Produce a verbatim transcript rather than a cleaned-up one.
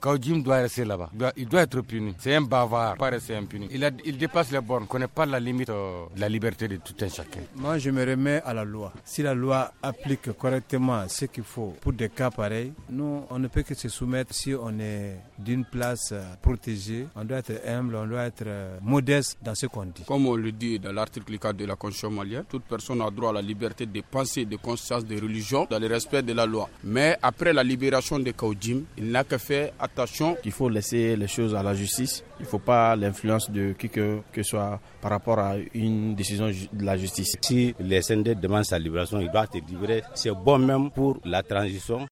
Kaojim doit rester là-bas. Il doit, il doit être puni. C'est un bavard, pas rester impuni. Il, a, il dépasse les bornes, ne connaît pas la limite euh, de la liberté de tout un chacun. Moi, je me remets à la loi. Si la loi applique correctement ce qu'il faut pour des cas pareils, nous, on ne peut que se soumettre si on est d'une place protégée. On doit être humble, on doit être modeste dans ce qu'on dit. Comme on le dit dans l'article quatre de la Constitution malienne, toute personne a droit à la liberté de pensée, de conscience, de religion, dans le respect de la loi. Mais après la libération de Kaojim, il n'a que fait attention. Il faut laisser les choses à la justice. Il ne faut pas l'influence de qui que, que soit par rapport à une décision de la justice. Si les S N D demandent sa libération, il doit être libéré. C'est bon même pour la transition.